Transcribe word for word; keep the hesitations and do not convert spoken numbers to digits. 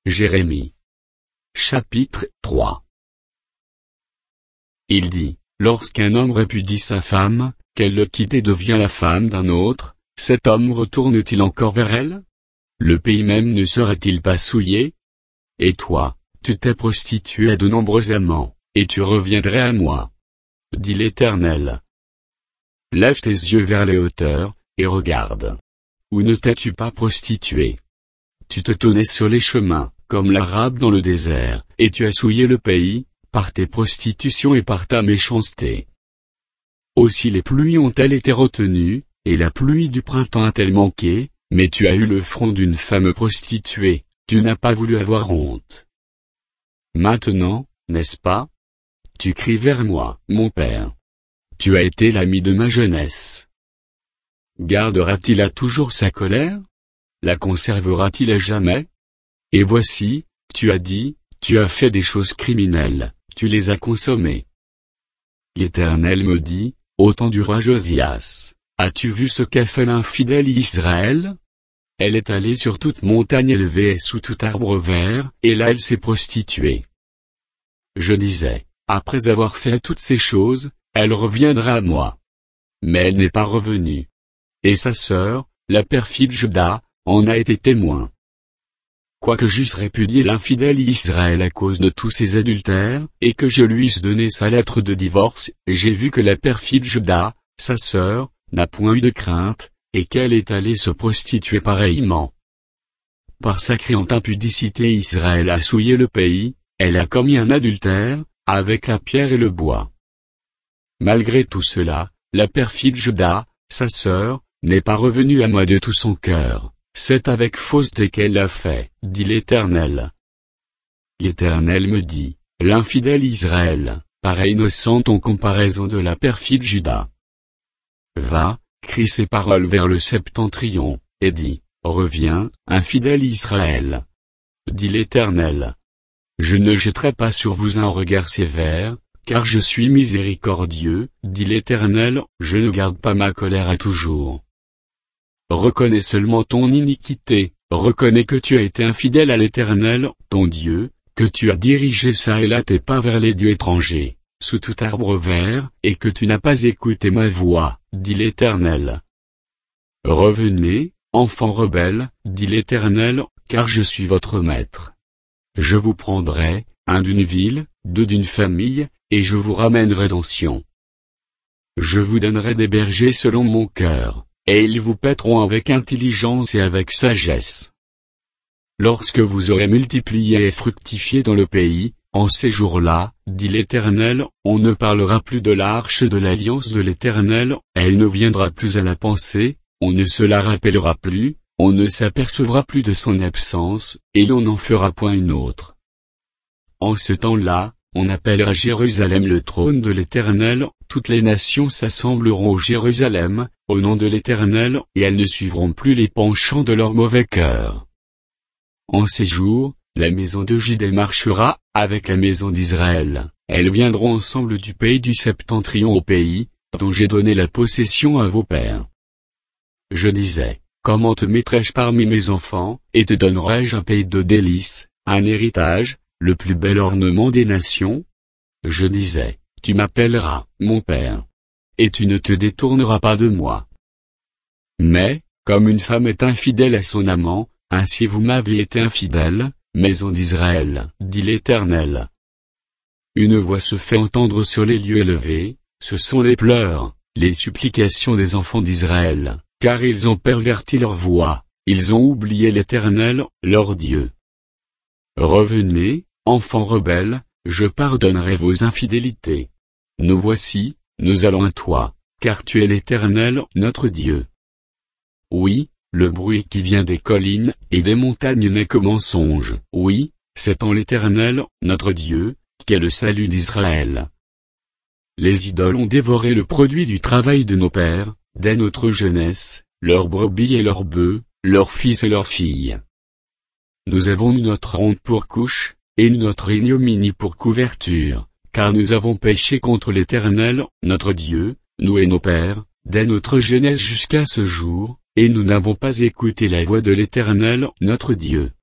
Jérémie. Chapitre trois. Il dit, lorsqu'un homme répudie sa femme, qu'elle le quitte et devient la femme d'un autre, cet homme retourne-t-il encore vers elle? Le pays même ne serait-il pas souillé? Et toi, tu t'es prostitué à de nombreux amants, et tu reviendrais à moi, dit l'Éternel. Lève tes yeux vers les hauteurs, et regarde. Où ne t'es-tu pas prostitué? Tu te tenais sur les chemins, comme l'Arabe dans le désert, et tu as souillé le pays, par tes prostitutions et par ta méchanceté. Aussi les pluies ont-elles été retenues, et la pluie du printemps a-t-elle manqué, mais tu as eu le front d'une femme prostituée, tu n'as pas voulu avoir honte. Maintenant, n'est-ce pas? Tu cries vers moi, mon père. Tu as été l'ami de ma jeunesse. Gardera-t-il à toujours sa colère? La conservera-t-il à jamais? Et voici, tu as dit, tu as fait des choses criminelles, tu les as consommées. L'Éternel me dit, au temps du roi Josias, as-tu vu ce qu'a fait l'infidèle Israël? Elle est allée sur toute montagne élevée et sous tout arbre vert, et là elle s'est prostituée. Je disais, après avoir fait toutes ces choses, elle reviendra à moi. Mais elle n'est pas revenue. Et sa sœur, la perfide Juda, en a été témoin. Quoique j'eusse répudié l'infidèle Israël à cause de tous ses adultères, et que je lui eusse donné sa lettre de divorce, j'ai vu que la perfide Juda, sa sœur, n'a point eu de crainte, et qu'elle est allée se prostituer pareillement. Par sa criante impudicité Israël a souillé le pays, elle a commis un adultère, avec la pierre et le bois. Malgré tout cela, la perfide Juda, sa sœur, n'est pas revenue à moi de tout son cœur, c'est avec fausseté qu'elle l'a fait, dit l'Éternel. L'Éternel me dit, l'infidèle Israël, paraît innocente en comparaison de la perfide Juda. Va, crie ces paroles vers le septentrion, et dis, reviens, infidèle Israël. Dit l'Éternel. Je ne jetterai pas sur vous un regard sévère, car je suis miséricordieux, dit l'Éternel, je ne garde pas ma colère à toujours. Reconnais seulement ton iniquité, reconnais que tu as été infidèle à l'Éternel, ton Dieu, que tu as dirigé ça et là tes pas vers les dieux étrangers, sous tout arbre vert, et que tu n'as pas écouté ma voix, dit l'Éternel. Revenez, enfants rebelles, dit l'Éternel, car je suis votre maître. Je vous prendrai, un d'une ville, deux d'une famille, et je vous ramènerai dans Sion. Je vous donnerai des bergers selon mon cœur, et ils vous paîtront avec intelligence et avec sagesse. Lorsque vous aurez multiplié et fructifié dans le pays, en ces jours-là, dit l'Éternel, on ne parlera plus de l'arche de l'alliance de l'Éternel, elle ne viendra plus à la pensée, on ne se la rappellera plus, on ne s'apercevra plus de son absence, et l'on n'en fera point une autre. En ce temps-là, on appellera Jérusalem le trône de l'Éternel, toutes les nations s'assembleront au Jérusalem, au nom de l'Éternel, et elles ne suivront plus les penchants de leur mauvais cœur. En ces jours, la maison de Juda marchera, avec la maison d'Israël, elles viendront ensemble du pays du septentrion au pays, dont j'ai donné la possession à vos pères. Je disais, comment te mettrai-je parmi mes enfants, et te donnerai-je un pays de délices, un héritage, le plus bel ornement des nations? Je disais, tu m'appelleras, mon père. Et tu ne te détourneras pas de moi. Mais, comme une femme est infidèle à son amant, ainsi vous m'aviez été infidèle, maison d'Israël, dit l'Éternel. Une voix se fait entendre sur les lieux élevés, ce sont les pleurs, les supplications des enfants d'Israël, car ils ont perverti leur voix, ils ont oublié l'Éternel, leur Dieu. Revenez, enfants rebelles, je pardonnerai vos infidélités. Nous voici, nous allons à toi, car tu es l'Éternel, notre Dieu. Oui, le bruit qui vient des collines et des montagnes n'est que mensonge. Oui, c'est en l'Éternel, notre Dieu, qu'est le salut d'Israël. Les idoles ont dévoré le produit du travail de nos pères, dès notre jeunesse, leurs brebis et leurs bœufs, leurs fils et leurs filles. Nous avons eu notre honte pour couche, et notre ignominie pour couverture, car nous avons péché contre l'Éternel, notre Dieu, nous et nos pères, dès notre jeunesse jusqu'à ce jour, et nous n'avons pas écouté la voix de l'Éternel, notre Dieu.